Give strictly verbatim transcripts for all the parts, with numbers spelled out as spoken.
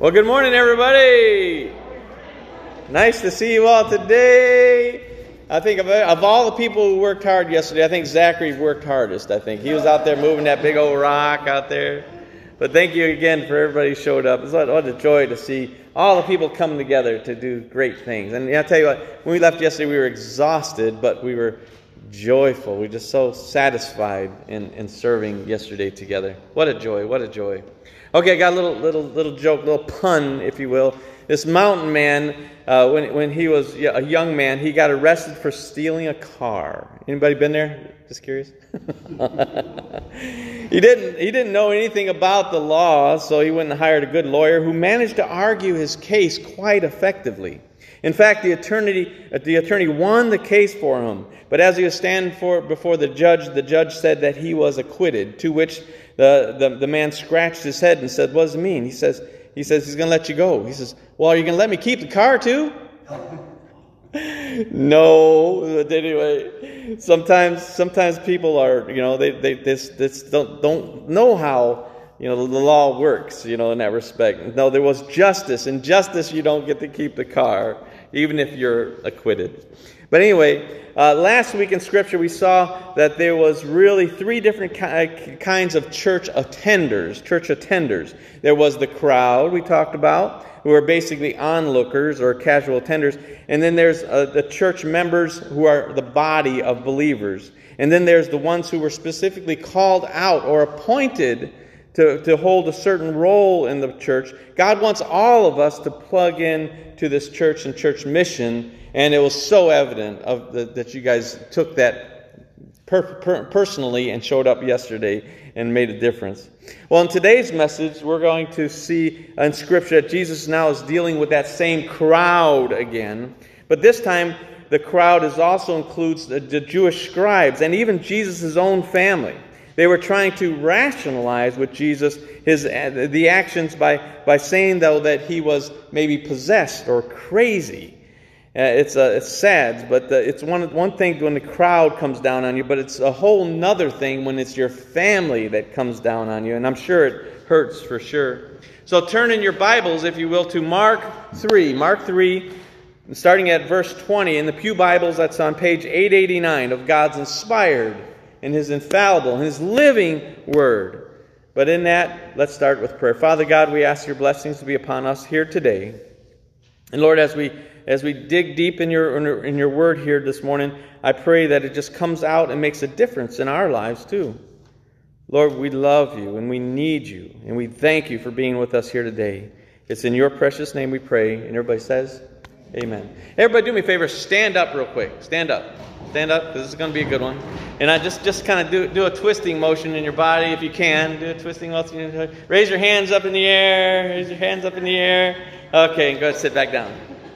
Well, good morning, everybody. Nice to see you all today. I think of, of all the people who worked hard yesterday, I think Zachary worked hardest, I think. He was out there moving that big old rock out there. But thank you again for everybody who showed up. It's what, what a joy to see all the people come together to do great things. And I'll tell you what, when we left yesterday, we were exhausted, but we were joyful. We were just so satisfied in, in serving yesterday together. What a joy, what a joy. Okay, I got a little little little joke, little pun, if you will. This mountain man, uh, when when he was a young man, he got arrested for stealing a car. Anybody been there? Just curious. he didn't he didn't know anything about the law, so he went and hired a good lawyer who managed to argue his case quite effectively. In fact, the attorney the attorney won the case for him. But as he was standing for, before the judge, the judge said that he was acquitted. To which the, the, the man scratched his head and said, "What does it mean?" He says, he says he's going to let you go. He says, "Well, are you going to let me keep the car too?" No. But anyway, sometimes sometimes people are, you know, they they this this don't don't know how, you know, the law works, you know, in that respect. No, there was justice. In justice, you don't get to keep the car, even if you're acquitted. But anyway, uh, last week in Scripture, we saw that there was really three different ki- kinds of church attenders, church attenders. There was the crowd we talked about, who are basically onlookers or casual attenders. And then there's uh, the church members, who are the body of believers. And then there's the ones who were specifically called out or appointed To, to hold a certain role in the church. God wants all of us to plug in to this church and church mission, and it was so evident of the, that you guys took that per, per, personally and showed up yesterday and made a difference. Well, in today's message, we're going to see in Scripture that Jesus now is dealing with that same crowd again, but this time the crowd is also includes the, the Jewish scribes and even Jesus' own family. They were trying to rationalize with Jesus his the actions by, by saying, though, that he was maybe possessed or crazy. Uh, it's uh, it's sad, but uh, it's one one thing when the crowd comes down on you, but it's a whole nother thing when it's your family that comes down on you, and I'm sure it hurts for sure. So turn in your Bibles, if you will, to Mark three. Mark three, starting at verse twenty. In the Pew Bibles, that's on page eight eighty-nine of God's inspired and His infallible, and His living Word. But in that, let's start with prayer. Father God, we ask your blessings to be upon us here today. And Lord, as we as we dig deep in your in your Word here this morning, I pray that it just comes out and makes a difference in our lives too. Lord, we love you and we need you, and we thank you for being with us here today. It's in your precious name we pray, and everybody says, amen. Everybody do me a favor, stand up real quick. Stand up. Stand up, because this is going to be a good one. And I just, just kind of do, do a twisting motion in your body if you can. Do a twisting motion. Raise your hands up in the air. Raise your hands up in the air. Okay, and go ahead and sit back down.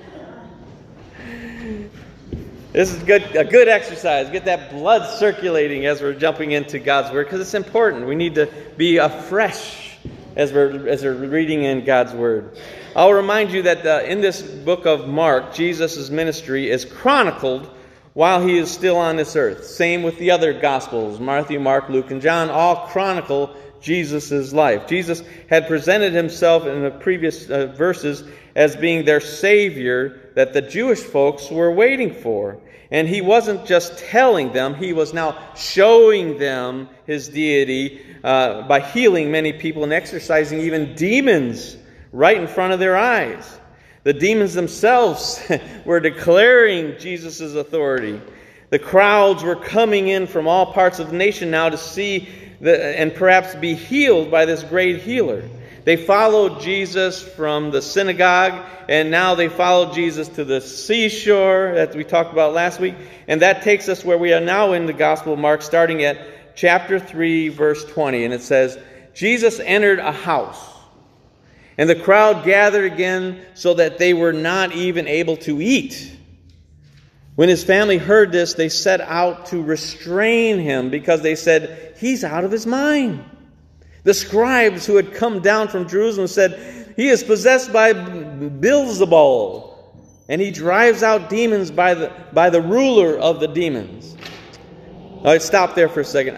This is good, a good exercise. Get that blood circulating as we're jumping into God's Word, because it's important. We need to be afresh as we're, as we're reading in God's Word. I'll remind you that uh, in this book of Mark, Jesus' ministry is chronicled while he is still on this earth. Same with the other Gospels, Matthew, Mark, Luke, and John, all chronicle Jesus' life. Jesus had presented himself in the previous uh, verses as being their Savior that the Jewish folks were waiting for. And he wasn't just telling them, he was now showing them his deity uh, by healing many people and exorcising even demons right in front of their eyes. The demons themselves were declaring Jesus' authority. The crowds were coming in from all parts of the nation now to see the, and perhaps be healed by this great healer. They followed Jesus from the synagogue, and now they followed Jesus to the seashore that we talked about last week. And that takes us where we are now in the Gospel of Mark, starting at chapter three, verse twenty. And it says, Jesus entered a house, and the crowd gathered again so that they were not even able to eat. When his family heard this, they set out to restrain him because they said, he's out of his mind. The scribes who had come down from Jerusalem said, he is possessed by Beelzebul, and he drives out demons by the, by the ruler of the demons. All right, stop there for a second. I,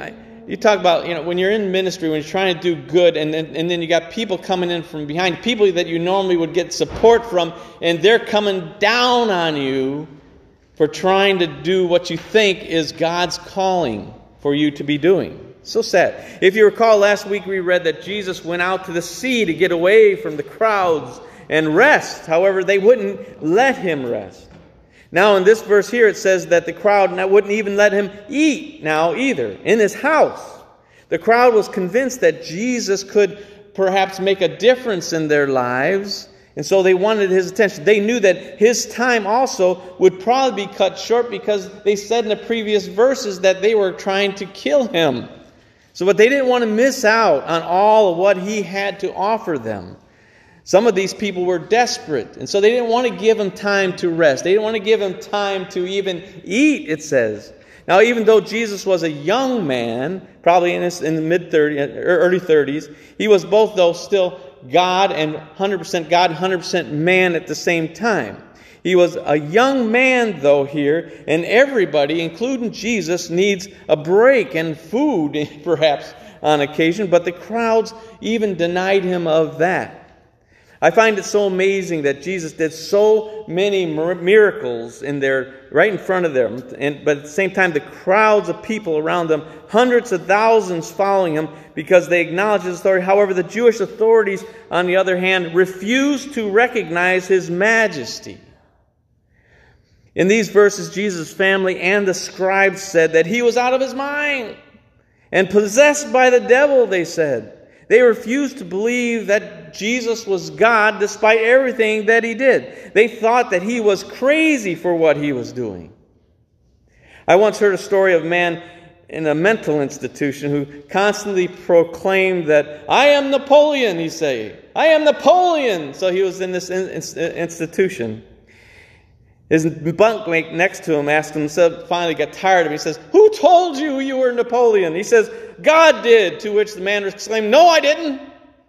you talk about, you know, when you're in ministry, when you're trying to do good, and then, and then you got people coming in from behind, people that you normally would get support from, and they're coming down on you for trying to do what you think is God's calling for you to be doing. So sad. If you recall, last week we read that Jesus went out to the sea to get away from the crowds and rest. However, they wouldn't let him rest. Now in this verse here it says that the crowd wouldn't even let him eat now either in his house. The crowd was convinced that Jesus could perhaps make a difference in their lives, and so they wanted his attention. They knew that his time also would probably be cut short because they said in the previous verses that they were trying to kill him. So but they didn't want to miss out on all of what he had to offer them. Some of these people were desperate, and so they didn't want to give him time to rest. They didn't want to give him time to even eat, it says. Now, even though Jesus was a young man, probably in, his, in the mid-thirties, early thirties, he was both, though, still God and one hundred percent God, one hundred percent man at the same time. He was a young man, though, here, and everybody, including Jesus, needs a break and food, perhaps, on occasion, but the crowds even denied him of that. I find it so amazing that Jesus did so many miracles in there, right in front of them. And, but at the same time, the crowds of people around them, hundreds of thousands following him because they acknowledge his authority. However, the Jewish authorities, on the other hand, refused to recognize his majesty. In these verses, Jesus' family and the scribes said that he was out of his mind and possessed by the devil, they said. They refused to believe that Jesus was God despite everything that he did. They thought that he was crazy for what he was doing. I once heard a story of a man in a mental institution who constantly proclaimed that, "I am Napoleon," he said. "I am Napoleon." So he was in this in, in, institution. His bunkmate next to him asked him, so finally got tired of it. He says, "Who told you you were Napoleon?" He says, "God did." To which the man exclaimed, "No, I didn't."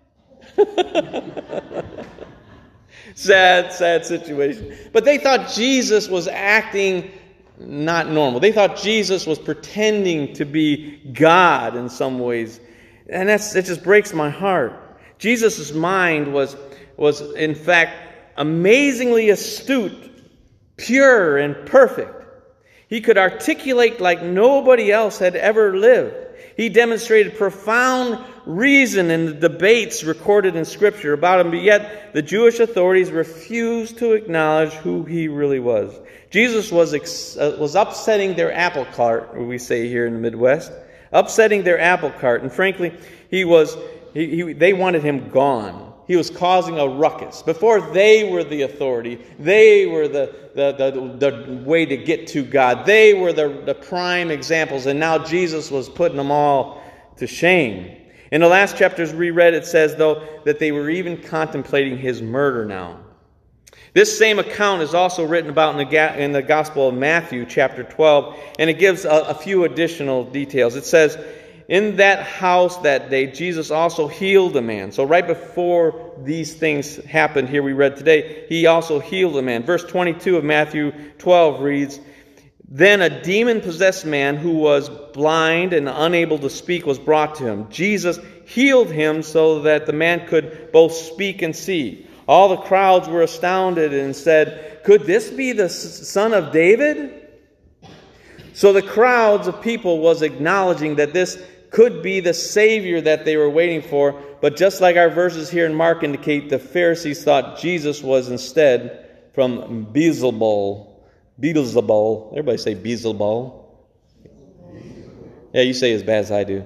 sad, sad situation. But they thought Jesus was acting not normal. They thought Jesus was pretending to be God in some ways. And that's it just breaks my heart. Jesus' mind was, was, in fact, amazingly astute, pure and perfect. He could articulate like nobody else had ever lived. He demonstrated profound reason in the debates recorded in Scripture about him, but yet the Jewish authorities refused to acknowledge who he really was. Jesus was ex- uh, was upsetting their apple cart, we say here in the Midwest, upsetting their apple cart, and frankly, he was he, he, they wanted him gone. He was causing a ruckus. Before they were the authority, they were the, the, the, the way to get to God. They were the, the prime examples, and now Jesus was putting them all to shame. In the last chapters we read, it says, though, that they were even contemplating his murder now. This same account is also written about in the, in the Gospel of Matthew, chapter twelve, and it gives a, a few additional details. It says, "In that house that day, Jesus also healed a man." So right before these things happened here we read today, he also healed a man. Verse twenty-two of Matthew twelve reads, "Then a demon-possessed man who was blind and unable to speak was brought to him. Jesus healed him so that the man could both speak and see. All the crowds were astounded and said, 'Could this be the son of David?' So the crowds of people was acknowledging that this could be the Savior that they were waiting for. But just like our verses here in Mark indicate, the Pharisees thought Jesus was instead from Beelzebul. Beelzebul. Everybody say Beelzebul. Yeah, you say as bad as I do.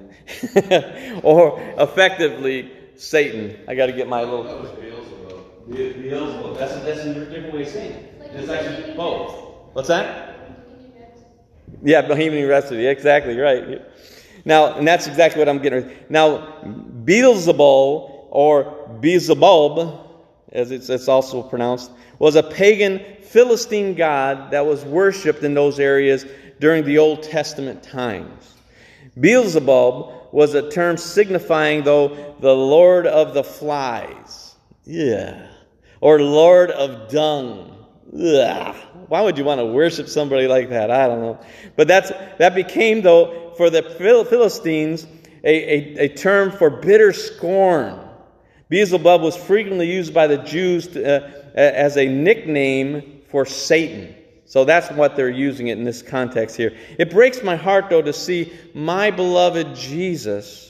Or effectively, Satan. I got to get my little... Beelzebub. Beelzebub. That's, that's a different way of saying it. It's actually both. What's that? Yeah, Bohemian Rhapsody. Exactly right. Now, and that's exactly what I'm getting at. Now, Beelzebul, or Beelzebub, as it's, it's also pronounced, was a pagan Philistine god that was worshipped in those areas during the Old Testament times. Beelzebub was a term signifying, though, the Lord of the Flies. Yeah. Or Lord of Dung. Ugh. Why would you want to worship somebody like that? I don't know. But that's that became, though, for the Philistines a, a, a term for bitter scorn. Beelzebub was frequently used by the Jews to, uh, as a nickname for Satan. So that's what they're using it in this context here. It breaks my heart, though, to see my beloved Jesus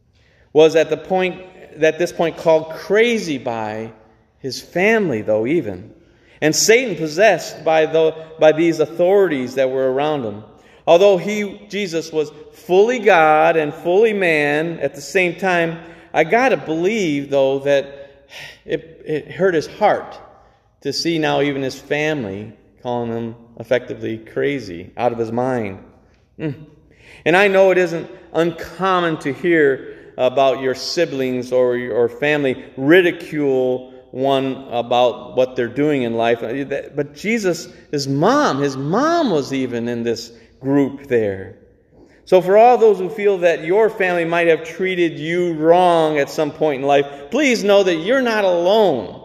was at the point, at this point, called crazy by his family, though, even. And Satan possessed by, the, by these authorities that were around him. Although he, Jesus, was fully God and fully man at the same time, I got to believe, though, that it, it hurt his heart to see now even his family calling him effectively crazy, out of his mind. Mm. And I know it isn't uncommon to hear about your siblings or your family ridicule one about what they're doing in life. But Jesus, his mom, his mom was even in this group there. So for all those who feel that your family might have treated you wrong at some point in life, please know that you're not alone.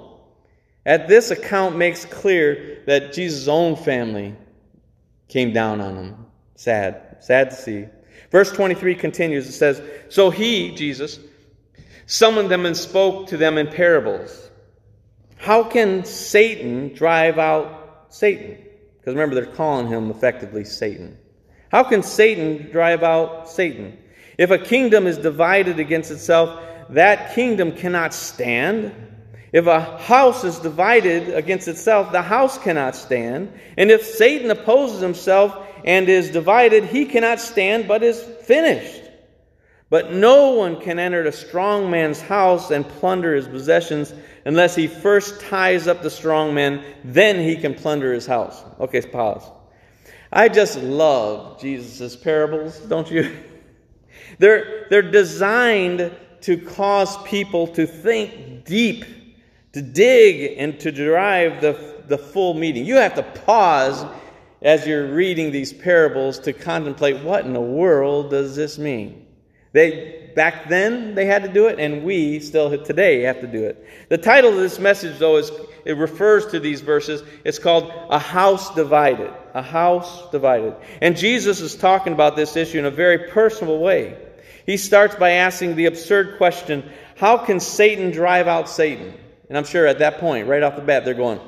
At this account makes clear that Jesus' own family came down on him. Sad. Sad to see. Verse twenty-three continues. It says, "So he, Jesus, summoned them and spoke to them in parables. How can Satan drive out Satan?" Because remember, they're calling him effectively Satan. How can Satan drive out Satan? If a kingdom is divided against itself, that kingdom cannot stand. If a house is divided against itself, the house cannot stand. And if Satan opposes himself and is divided, he cannot stand, but is finished. But no one can enter a strong man's house and plunder his possessions unless he first ties up the strong man, then he can plunder his house. Okay, pause. I just love Jesus' parables, don't you? They're, they're designed to cause people to think deep, to dig and to derive the, the full meaning. You have to pause as you're reading these parables to contemplate, what in the world does this mean? They back then they had to do it, and we still today have to do it. The title of this message, though, is it refers to these verses. It's called A House Divided. A House Divided. And Jesus is talking about this issue in a very personal way. He starts by asking the absurd question, how can Satan drive out Satan? And I'm sure at that point, right off the bat, they're going,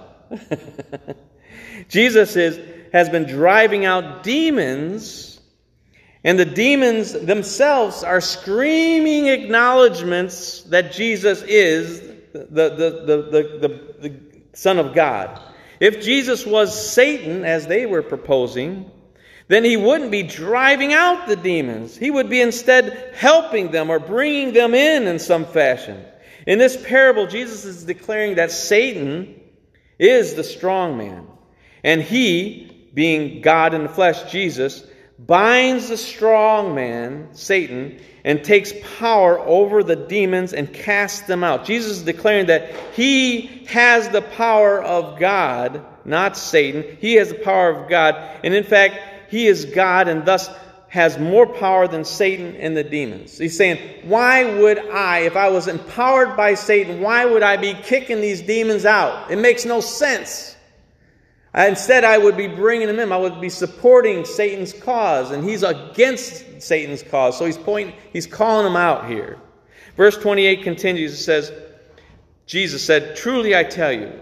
what? Jesus is, has been driving out demons, and the demons themselves are screaming acknowledgments that Jesus is the, the, the, the, the, the Son of God. If Jesus was Satan, as they were proposing, then he wouldn't be driving out the demons. He would be instead helping them or bringing them in in some fashion. In this parable, Jesus is declaring that Satan is the strong man. And he, being God in the flesh, Jesus, binds the strong man, Satan, and takes power over the demons and casts them out. Jesus is declaring that he has the power of God, not Satan. He has the power of God. And in fact, he is God and thus has more power than Satan and the demons. He's saying, why would I, if I was empowered by Satan, why would I be kicking these demons out? It makes no sense. Instead, I would be bringing them in. I would be supporting Satan's cause, and he's against Satan's cause. So he's pointing, he's calling them out here. Verse twenty-eight continues. It says, Jesus said, "Truly I tell you,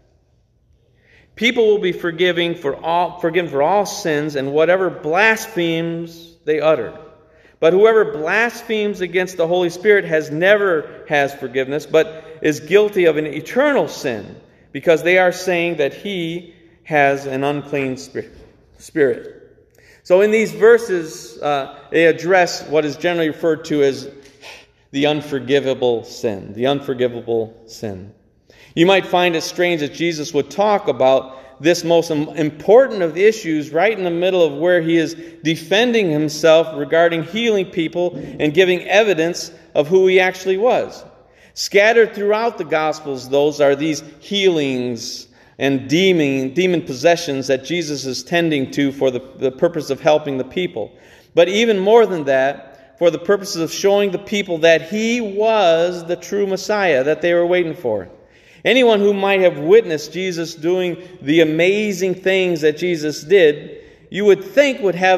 people will be forgiving for all, forgiven for all sins and whatever blasphemes they utter. But whoever blasphemes against the Holy Spirit has never has forgiveness, but is guilty of an eternal sin, because they are saying that he has an unclean spirit." So in these verses, uh, they address what is generally referred to as the unforgivable sin. The unforgivable sin. You might find it strange that Jesus would talk about this most important of issues right in the middle of where he is defending himself regarding healing people and giving evidence of who he actually was. Scattered throughout the Gospels, those are these healings and demon, demon possessions that Jesus is tending to for the, the purpose of helping the people. But even more than that, for the purposes of showing the people that he was the true Messiah that they were waiting for. Anyone who might have witnessed Jesus doing the amazing things that Jesus did, you would think would have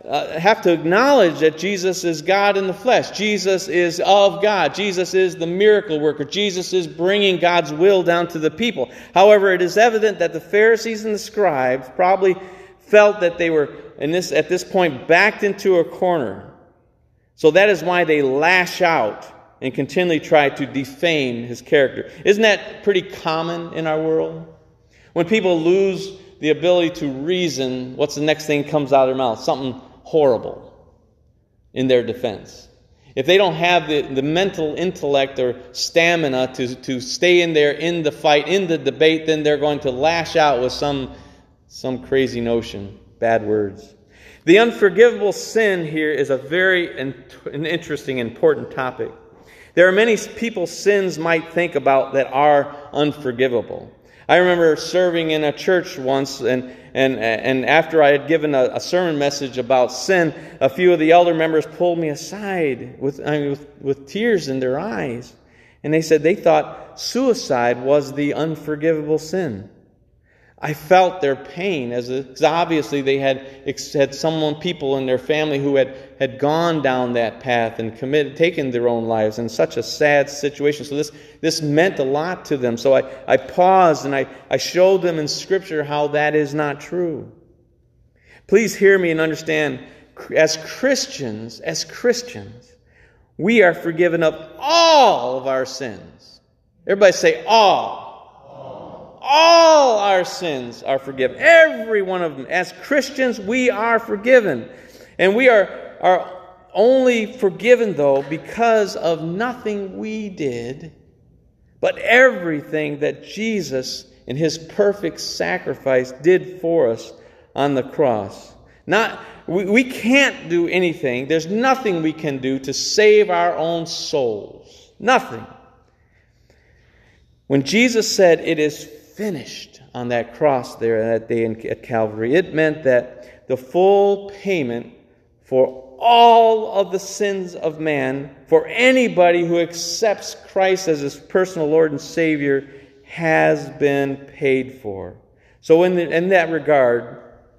uh, have to acknowledge that Jesus is God in the flesh. Jesus is of God. Jesus is the miracle worker. Jesus is bringing God's will down to the people. However, it is evident that the Pharisees and the scribes probably felt that they were, in this, at this point, backed into a corner. So that is why they lash out and continually try to defame his character. Isn't that pretty common in our world? When people lose the ability to reason, what's the next thing that comes out of their mouth? Something horrible in their defense. If they don't have the, the mental intellect or stamina to, to stay in there in the fight, in the debate, then they're going to lash out with some, some crazy notion, bad words. The unforgivable sin here is a very an interesting, important topic. There are many people's sins might think about that are unforgivable. I remember serving in a church once, and and and after I had given a, a sermon message about sin, a few of the elder members pulled me aside with, I mean, with with tears in their eyes, and they said they thought suicide was the unforgivable sin. I felt their pain, as because obviously they had had someone, people in their family who had, had gone down that path and committed, taken their own lives in such a sad situation. So this this meant a lot to them. So I, I paused and I, I showed them in Scripture how that is not true. Please hear me and understand, as Christians, as Christians, we are forgiven of all of our sins. Everybody say all. All our sins are forgiven. Every one of them. As Christians, we are forgiven. And we are, are only forgiven, though, because of nothing we did, but everything that Jesus, in His perfect sacrifice, did for us on the cross. Not, we, we can't do anything. There's nothing we can do to save our own souls. Nothing. When Jesus said, "It is finished," on that cross there that day at Calvary, it meant that the full payment for all of the sins of man, for anybody who accepts Christ as his personal Lord and Savior, has been paid for. So in, the, in that regard,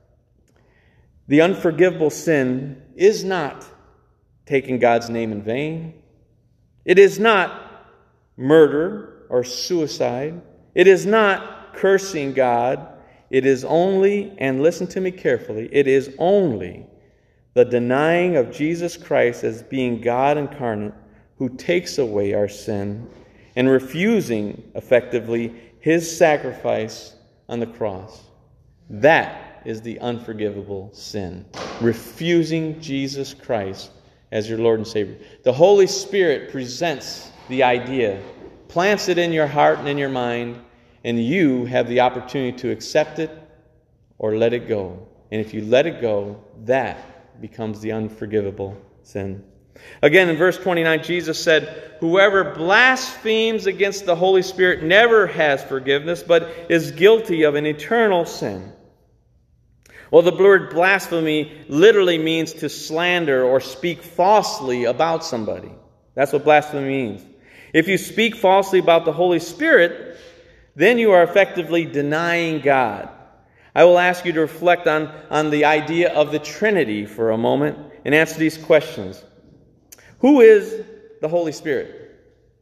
the unforgivable sin is not taking God's name in vain. It is not murder or suicide. It is not cursing God. It is only, and listen to me carefully, it is only the denying of Jesus Christ as being God incarnate who takes away our sin and refusing, effectively, His sacrifice on the cross. That is the unforgivable sin. Refusing Jesus Christ as your Lord and Savior. The Holy Spirit presents the idea, plants it in your heart and in your mind, and you have the opportunity to accept it or let it go. And if you let it go, that becomes the unforgivable sin. Again, in verse twenty-nine, Jesus said, "Whoever blasphemes against the Holy Spirit never has forgiveness, but is guilty of an eternal sin." Well, the word blasphemy literally means to slander or speak falsely about somebody. That's what blasphemy means. If you speak falsely about the Holy Spirit, then you are effectively denying God. I will ask you to reflect on, on the idea of the Trinity for a moment and answer these questions. Who is the Holy Spirit?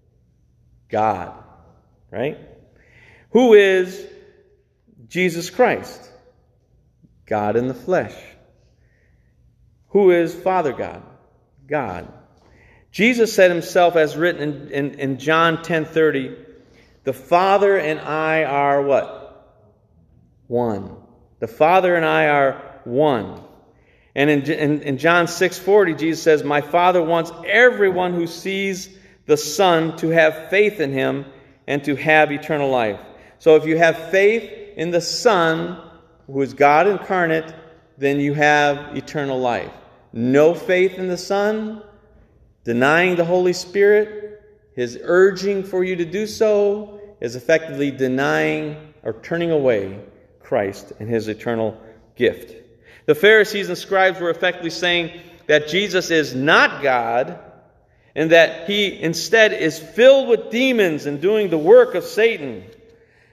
God, right? Who is Jesus Christ? God in the flesh. Who is Father God? God. Jesus said Himself, as written in, in, in John ten thirty, "The Father and I are" what? One. The Father and I are one. And in, in, in John six forty, Jesus says, "My Father wants everyone who sees the Son to have faith in Him and to have eternal life." So if you have faith in the Son, who is God incarnate, then you have eternal life. No faith in the Son, denying the Holy Spirit, His urging for you to do so, is effectively denying or turning away Christ and His eternal gift. The Pharisees and scribes were effectively saying that Jesus is not God and that He instead is filled with demons and doing the work of Satan.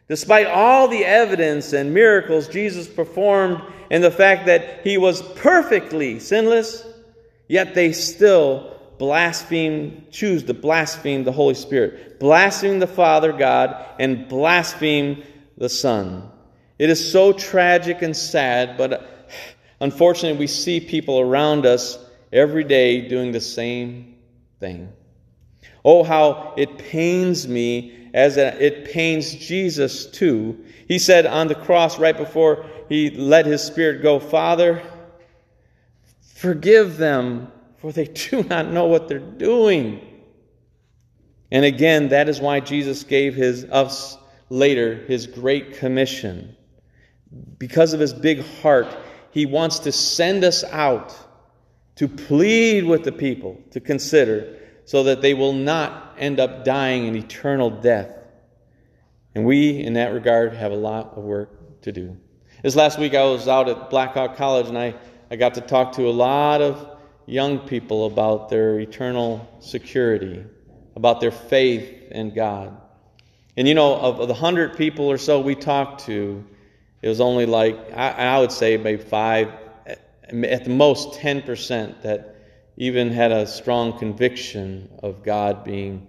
Despite all the evidence and miracles Jesus performed and the fact that he was perfectly sinless, yet they still blaspheme, choose to blaspheme the Holy Spirit, blaspheme the Father God, and blaspheme the Son. It is so tragic and sad, but unfortunately we see people around us every day doing the same thing. Oh, how it pains me as it pains Jesus too. He said on the cross right before he let his spirit go, "Father, forgive them, for they do not know what they're doing." And again, that is why Jesus gave his us later his great commission. Because of his big heart, he wants to send us out to plead with the people to consider, so that they will not end up dying an eternal death. And we, in that regard, have a lot of work to do. This last week I was out at Blackhawk College, and I, I got to talk to a lot of young people about their eternal security, about their faith in God. And you know, of, of the hundred people or so we talked to, it was only like, I, I would say maybe five, at the most ten percent that even had a strong conviction of God being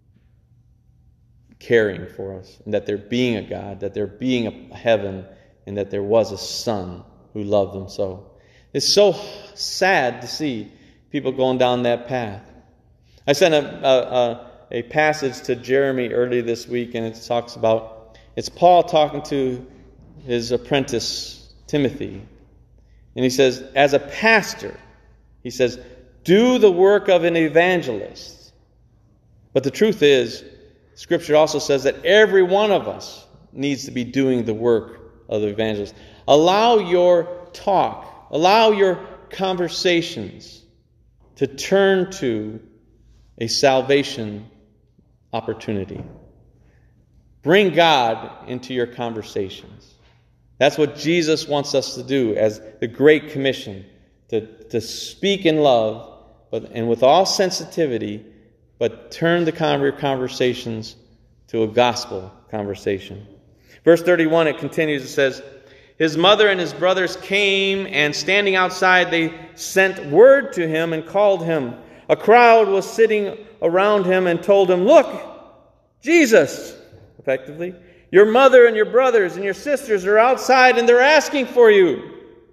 caring for us, and that there being a God, that there being a heaven, and that there was a Son who loved them so. It's so sad to see people going down that path. I sent a, a, a passage to Jeremy early this week, and it talks about, it's Paul talking to his apprentice Timothy. And he says, as a pastor, he says, do the work of an evangelist. But the truth is, Scripture also says that every one of us needs to be doing the work of the evangelist. Allow your talk, allow your conversations to turn to a salvation opportunity. Bring God into your conversations. That's what Jesus wants us to do as the Great Commission, to, to speak in love, but and with all sensitivity, but turn the conversations to a gospel conversation. Verse thirty-one, it continues, it says, his mother and his brothers came, and standing outside, they sent word to him and called him. A crowd was sitting around him and told him, look, Jesus, effectively, your mother and your brothers and your sisters are outside and they're asking for you.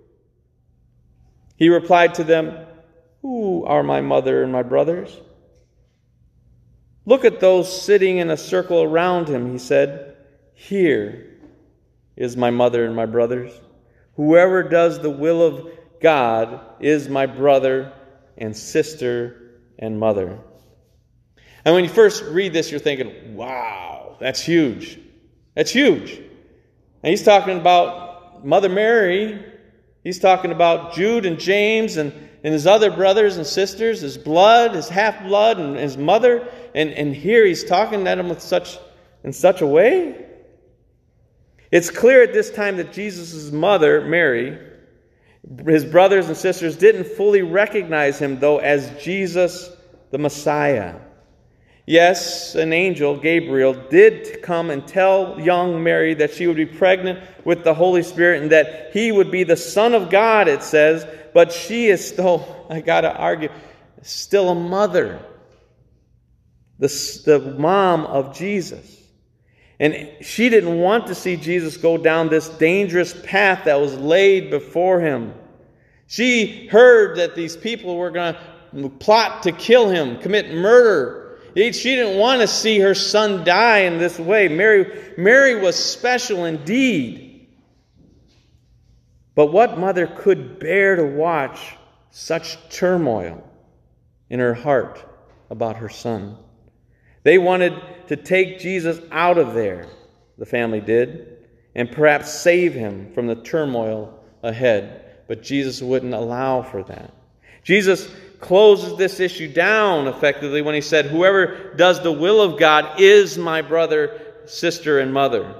He replied to them, who are my mother and my brothers? Look at those sitting in a circle around him, he said. Here is my mother and my brothers. Whoever does the will of God is my brother and sister and mother. And when you first read this, you're thinking, wow, that's huge. That's huge. And he's talking about Mother Mary. He's talking about Jude and James and, and his other brothers and sisters, his blood, his half-blood, and his mother. And, and here he's talking at them with such, in such a way. It's clear at this time that Jesus' mother, Mary, his brothers and sisters didn't fully recognize him, though, as Jesus the Messiah. Yes, an angel, Gabriel, did come and tell young Mary that she would be pregnant with the Holy Spirit and that he would be the Son of God, it says. But she is still, I got to argue, still a mother. The, the mom of Jesus. And she didn't want to see Jesus go down this dangerous path that was laid before him. She heard that these people were going to plot to kill him, commit murder. She didn't want to see her son die in this way. Mary, Mary was special indeed. But what mother could bear to watch such turmoil in her heart about her son? They wanted to take Jesus out of there, the family did, and perhaps save him from the turmoil ahead. But Jesus wouldn't allow for that. Jesus closes this issue down effectively when he said, whoever does the will of God is my brother, sister, and mother.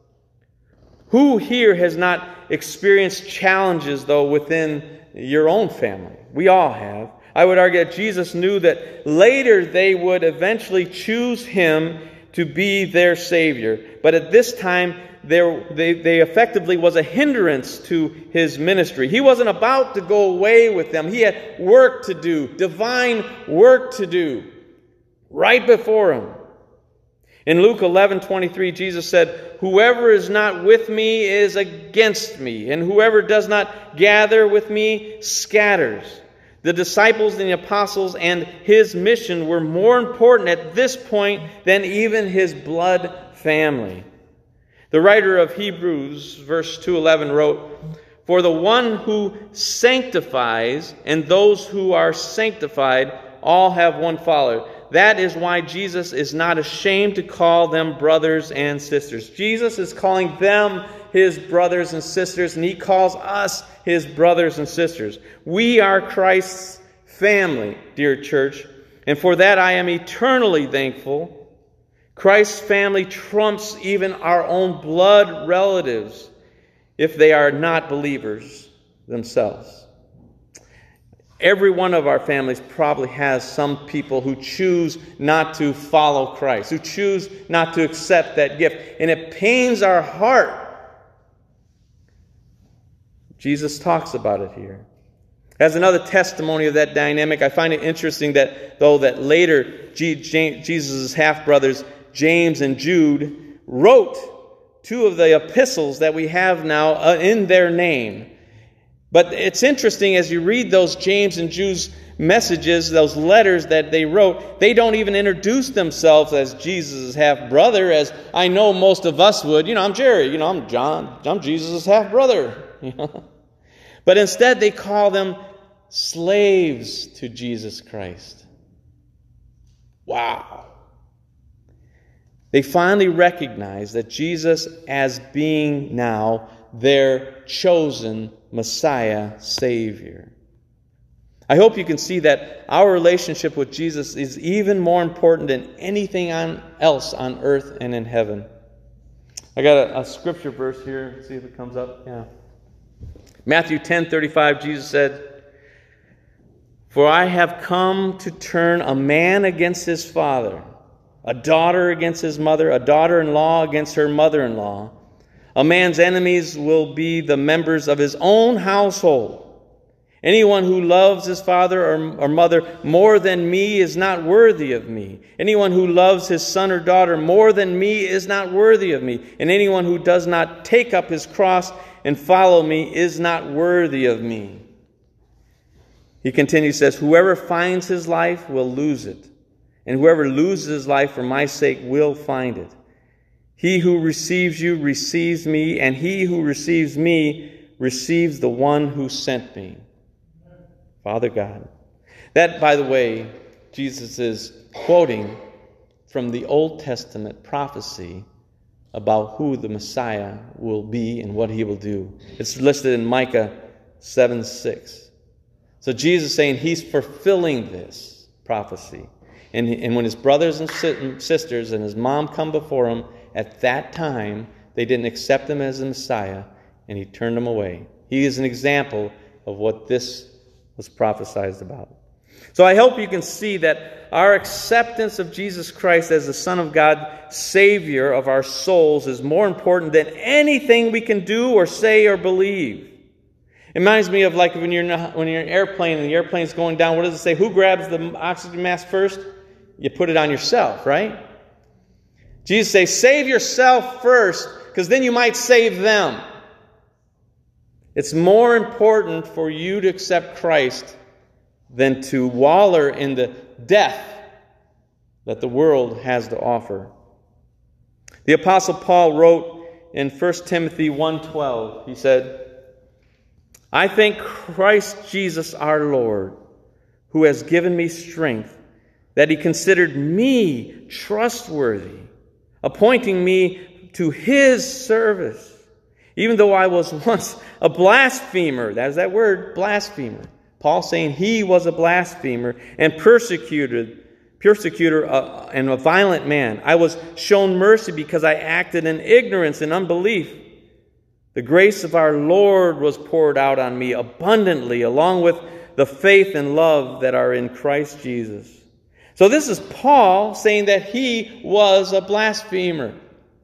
Who here has not experienced challenges, though, within your own family? We all have. I would argue that Jesus knew that later they would eventually choose him to be their Savior. But at this time, there, they, they effectively was a hindrance to his ministry. He wasn't about to go away with them. He had work to do, divine work to do, right before him. In Luke eleven twenty-three, Jesus said, "Whoever is not with me is against me, and whoever does not gather with me scatters." The disciples and the apostles and his mission were more important at this point than even his blood family. The writer of Hebrews, verse two eleven, wrote, "For the one who sanctifies and those who are sanctified all have one Father. That is why Jesus is not ashamed to call them brothers and sisters." Jesus is calling them his brothers and sisters, and he calls us his brothers and sisters. We are Christ's family, dear church, and for that I am eternally thankful. Christ's family trumps even our own blood relatives if they are not believers themselves. Every one of our families probably has some people who choose not to follow Christ, who choose not to accept that gift. And it pains our heart. Jesus talks about it here. As another testimony of that dynamic, I find it interesting that though that later Jesus' half-brothers, James and Jude, wrote two of the epistles that we have now in their name. But it's interesting as you read those James and Jude's messages, those letters that they wrote, they don't even introduce themselves as Jesus' half-brother, as I know most of us would. You know, I'm Jerry, you know, I'm John, I'm Jesus' half-brother. You know? But instead they call them slaves to Jesus Christ. Wow. They finally recognize that Jesus as being now their chosen Messiah, Savior. I hope you can see that our relationship with Jesus is even more important than anything on, else on earth and in heaven. I got a, a scripture verse here. Let's see if it comes up. Yeah. Matthew ten thirty-five, Jesus said, "For I have come to turn a man against his father, a daughter against his mother, a daughter-in-law against her mother-in-law. A man's enemies will be the members of his own household. Anyone who loves his father or, or mother more than me is not worthy of me. Anyone who loves his son or daughter more than me is not worthy of me. And anyone who does not take up his cross and follow me is not worthy of me." He continues, says, "Whoever finds his life will lose it, and whoever loses his life for my sake will find it. He who receives you receives me, and he who receives me receives the one who sent me." Father God. That, by the way, Jesus is quoting from the Old Testament prophecy about who the Messiah will be and what he will do. It's listed in Micah seven six. So Jesus is saying he's fulfilling this prophecy. And, and when his brothers and sisters and his mom come before him, at that time, they didn't accept him as the Messiah, and he turned them away. He is an example of what this was prophesied about. So I hope you can see that our acceptance of Jesus Christ as the Son of God, Savior of our souls, is more important than anything we can do or say or believe. It reminds me of like when you're in a, when you're in an airplane and the airplane's going down, what does it say? Who grabs the oxygen mask first? You put it on yourself, right? Jesus says, save yourself first, because then you might save them. It's more important for you to accept Christ than to wallow in the death that the world has to offer. The Apostle Paul wrote in First Timothy one twelve, he said, "I thank Christ Jesus our Lord, who has given me strength, that he considered me trustworthy, appointing me to his service, even though I was once a blasphemer." That's that word, blasphemer. Paul saying he was a blasphemer and persecuted, persecutor uh, and a violent man. I was shown mercy because I acted in ignorance and unbelief. The grace of our Lord was poured out on me abundantly, along with the faith and love that are in Christ Jesus. So this is Paul saying that he was a blasphemer.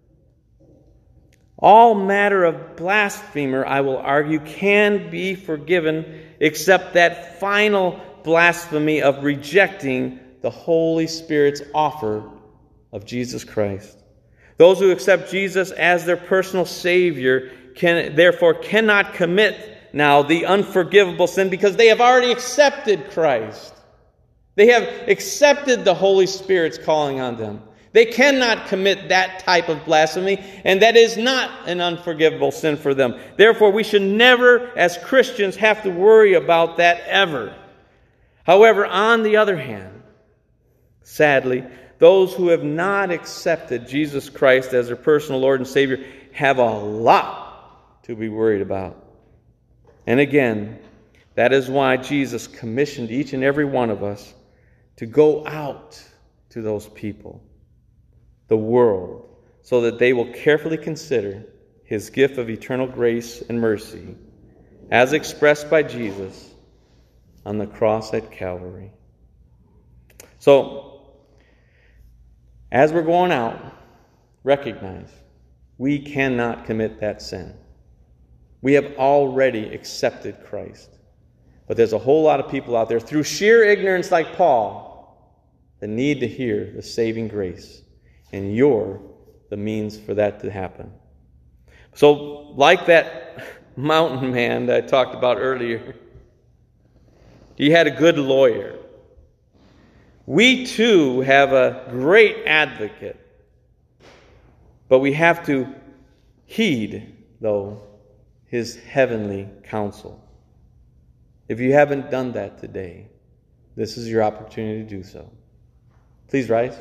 All matter of blasphemer, I will argue, can be forgiven except that final blasphemy of rejecting the Holy Spirit's offer of Jesus Christ. Those who accept Jesus as their personal Savior can therefore cannot commit now the unforgivable sin because they have already accepted Christ. They have accepted the Holy Spirit's calling on them. They cannot commit that type of blasphemy, and that is not an unforgivable sin for them. Therefore, we should never, as Christians, have to worry about that ever. However, on the other hand, sadly, those who have not accepted Jesus Christ as their personal Lord and Savior have a lot to be worried about. And again, that is why Jesus commissioned each and every one of us to go out to those people, the world, so that they will carefully consider His gift of eternal grace and mercy as expressed by Jesus on the cross at Calvary. So, as we're going out, recognize we cannot commit that sin. We have already accepted Christ. But there's a whole lot of people out there, through sheer ignorance like Paul, that need to hear the saving grace. And you're the means for that to happen. So, like that mountain man that I talked about earlier, he had a good lawyer. We too have a great advocate. But we have to heed, though, his heavenly counsel. If you haven't done that today, this is your opportunity to do so. Please rise.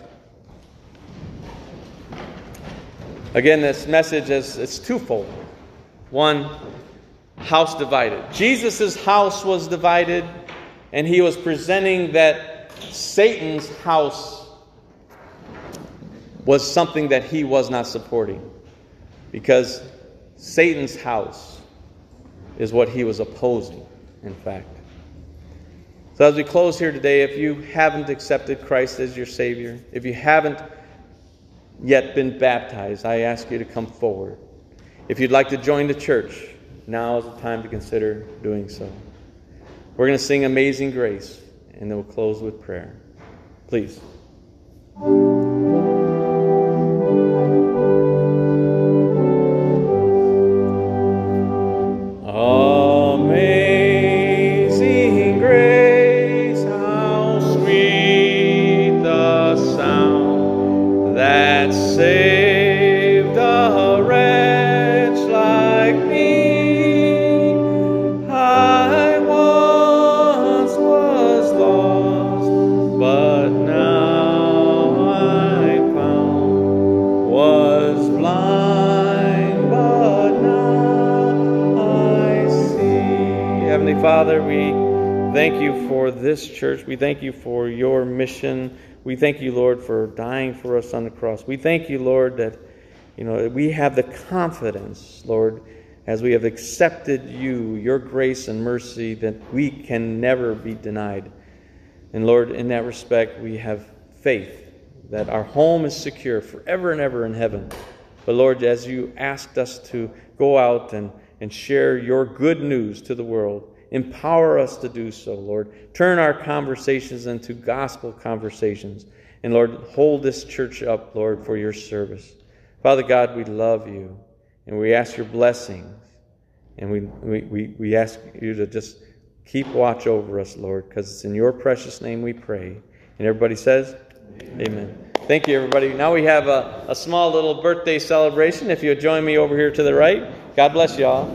Again, this message is it's twofold. One, house divided. Jesus' house was divided, and he was presenting that Satan's house was something that he was not supporting, because Satan's house is what he was opposing, in fact. So as we close here today, if you haven't accepted Christ as your Savior, if you haven't yet been baptized, I ask you to come forward. If you'd like to join the church, now is the time to consider doing so. We're going to sing Amazing Grace, and then we'll close with prayer. Please. Amazing grace, how sweet the sound that saved a wretch like me. I once was lost, but now I'm found. Was blind, but now I see. Heavenly Father, we thank you for this church. We thank you for your mission. We thank you, Lord, for dying for us on the cross. We thank you, Lord, that you know we have the confidence, Lord, as we have accepted you, your grace and mercy, that we can never be denied. And Lord, in that respect, we have faith that our home is secure forever and ever in heaven. But Lord, as you asked us to go out and, and share your good news to the world, empower us to do so, Lord. Turn our conversations into gospel conversations. And Lord, hold this church up, Lord, for your service. Father God, we love you, and we ask your blessings. And we, we, we, we ask you to just keep watch over us, Lord, because it's in your precious name we pray. And everybody says, Amen. Amen. Thank you, everybody. Now we have a, a small little birthday celebration. If you'll join me over here to the right. God bless you all.